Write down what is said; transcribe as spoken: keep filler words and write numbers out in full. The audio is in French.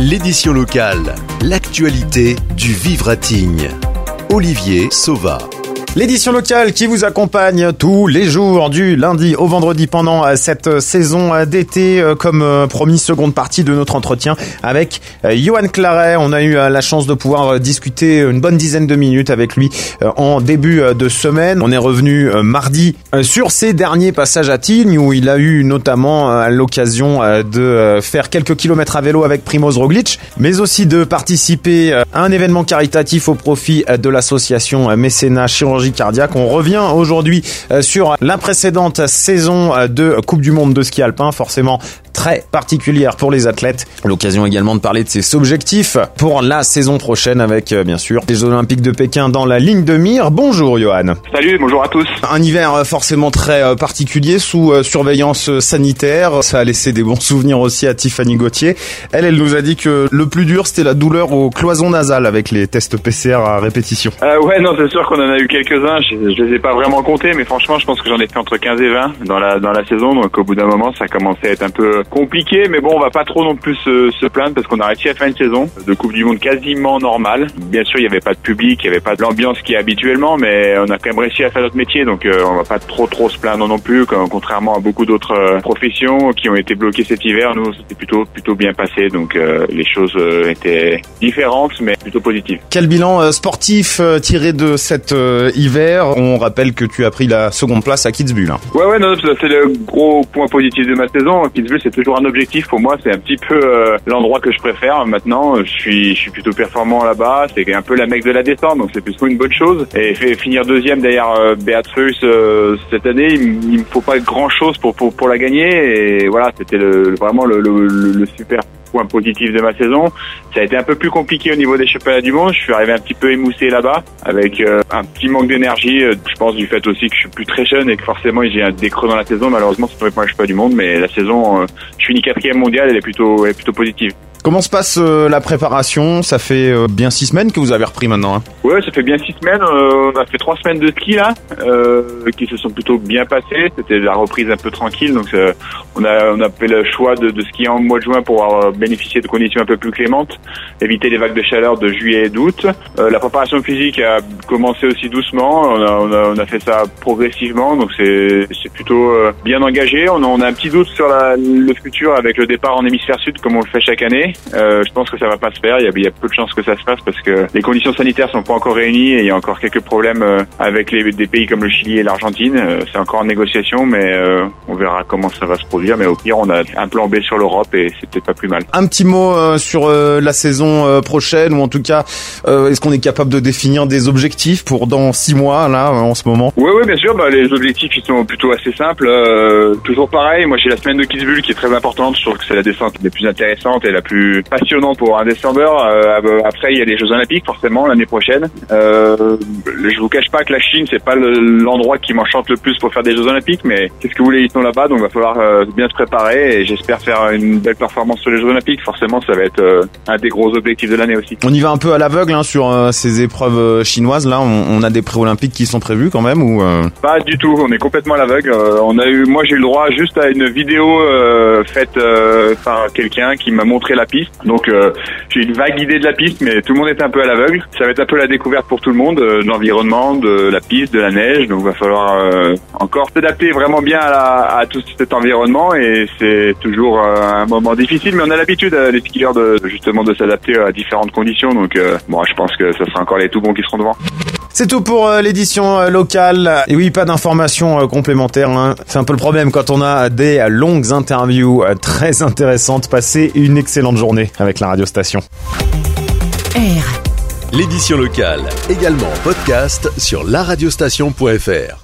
L'édition locale, l'actualité du Vivratignes. Olivier Sauva. L'édition locale qui vous accompagne tous les jours du lundi au vendredi pendant cette saison d'été, comme promis, seconde partie de notre entretien avec Johan Claret. On a eu la chance de pouvoir discuter une bonne dizaine de minutes avec lui en début de semaine. On est revenu mardi sur ses derniers passages à Tignes où il a eu notamment l'occasion de faire quelques kilomètres à vélo avec Primož Roglič, mais aussi de participer à un événement caritatif au profit de l'association Mécénat Chirurgie Cardiaque. On revient aujourd'hui sur la précédente saison de Coupe du Monde de ski alpin, forcément très particulière pour les athlètes. L'occasion également de parler de ses objectifs pour la saison prochaine avec, bien sûr, les Jeux Olympiques de Pékin dans la ligne de mire. Bonjour Johan. Salut, bonjour à tous. Un hiver forcément très particulier sous surveillance sanitaire. Ça a laissé des bons souvenirs aussi à Tiffany Gauthier. Elle, elle nous a dit que le plus dur, c'était la douleur aux cloisons nasales avec les tests P C R à répétition. Euh, ouais, non, c'est sûr qu'on en a eu quelques-uns. Je, je les ai pas vraiment comptés, mais franchement, je pense que j'en ai fait entre quinze et vingt dans la, dans la saison. Donc, au bout d'un moment, ça commençait à être un peu compliqué, mais bon, on va pas trop non plus se, se plaindre parce qu'on a réussi à faire une saison de Coupe du Monde quasiment normale. Bien sûr, il y avait pas de public, il y avait pas de l'ambiance qui est habituellement, mais on a quand même réussi à faire notre métier, donc euh, on va pas trop trop se plaindre non plus, comme, contrairement à beaucoup d'autres euh, professions qui ont été bloquées cet hiver. Nous, c'était plutôt plutôt bien passé, donc euh, les choses euh, étaient différentes, mais plutôt positives. Quel bilan euh, sportif euh, tiré de cet euh, hiver? On rappelle que tu as pris la seconde place à Kitzbühel. Hein. Ouais, ouais, non, c'est le gros point positif de ma saison. Kitzbühel, c'est toujours un objectif pour moi, c'est un petit peu euh, l'endroit que je préfère. Maintenant, je suis je suis plutôt performant là-bas, c'est un peu la mecque de la descente, donc c'est plutôt une bonne chose. Et fait, finir deuxième derrière euh, Beatrice euh, cette année, il, il me faut pas grand-chose pour pour pour la gagner. Et voilà, c'était le, vraiment le, le, le super point positif de ma saison. Ça a été un peu plus compliqué au niveau des championnats du monde. Je suis arrivé un petit peu émoussé là-bas avec euh, un petit manque d'énergie. Euh, je pense du fait aussi que je suis plus très jeune et que forcément j'ai un des creux dans la saison. Malheureusement, c'est pas les championnats du monde, mais la saison, euh, je finis quatrième mondial, elle est plutôt, elle est plutôt positive. Comment se passe euh, la préparation? Ça fait euh, bien six semaines que vous avez repris maintenant. Hein. Ouais, ça fait bien six semaines. Euh, on a fait trois semaines de ski là, euh, qui se sont plutôt bien passées. C'était la reprise un peu tranquille, donc euh, on a on a fait le choix de, de skier en mois de juin pour avoir bénéficié de conditions un peu plus clémentes, éviter les vagues de chaleur de juillet et d'août. Euh, la préparation physique a commencé aussi doucement. On a on a, on a fait ça progressivement, donc c'est c'est plutôt euh, bien engagé. On a, on a un petit doute sur la, le futur avec le départ en hémisphère sud, comme on le fait chaque année. Euh, je pense que ça va pas se faire. Il y a, il y a peu de chances que ça se fasse parce que les conditions sanitaires sont pas encore réunies et il y a encore quelques problèmes euh, avec les, des pays comme le Chili et l'Argentine. Euh, c'est encore en négociation, mais euh, on verra comment ça va se produire. Mais au pire, on a un plan B sur l'Europe et c'est peut-être pas plus mal. Un petit mot euh, sur euh, la saison euh, prochaine, ou en tout cas, euh, est-ce qu'on est capable de définir des objectifs pour dans six mois là euh, en ce moment? Oui, oui, bien sûr. Bah, les objectifs ils sont plutôt assez simples. Euh, toujours pareil. Moi, j'ai la semaine de Kitzbühel qui est très importante. Je trouve que c'est la descente la plus intéressante et la plus passionnant pour un descendeur. Euh, après, il y a les Jeux Olympiques, forcément, l'année prochaine. Euh, je vous cache pas que la Chine, c'est pas le, l'endroit qui m'enchante le plus pour faire des Jeux Olympiques, mais qu'est-ce que vous voulez, ils sont là-bas, donc il va falloir euh, bien se préparer et j'espère faire une belle performance sur les Jeux Olympiques. Forcément, ça va être euh, un des gros objectifs de l'année aussi. On y va un peu à l'aveugle hein, sur euh, ces épreuves chinoises. Là, on, on a des pré-olympiques qui sont prévus quand même ou euh... Pas du tout. On est complètement à l'aveugle. Euh, on a eu, moi, j'ai eu le droit juste à une vidéo euh, faite euh, par quelqu'un qui m'a montré la piste. Donc euh, j'ai une vague idée de la piste, mais tout le monde est un peu à l'aveugle. Ça va être un peu la découverte pour tout le monde, euh, de l'environnement, de la piste, de la neige. Donc il va falloir euh, encore s'adapter vraiment bien à, la, à tout cet environnement et c'est toujours euh, un moment difficile, mais on a l'habitude, euh, les skieurs, de justement de s'adapter à différentes conditions. Donc euh, bon, je pense que ça sera encore les tout bons qui seront devant. C'est tout pour euh, l'édition euh, locale. Et oui, pas d'informations euh, complémentaires. Hein. C'est un peu le problème quand on a des euh, longues interviews euh, très intéressantes. Passez une excellente journée avec la radiostation. R. L'édition locale, également en podcast sur la radiostation point f r.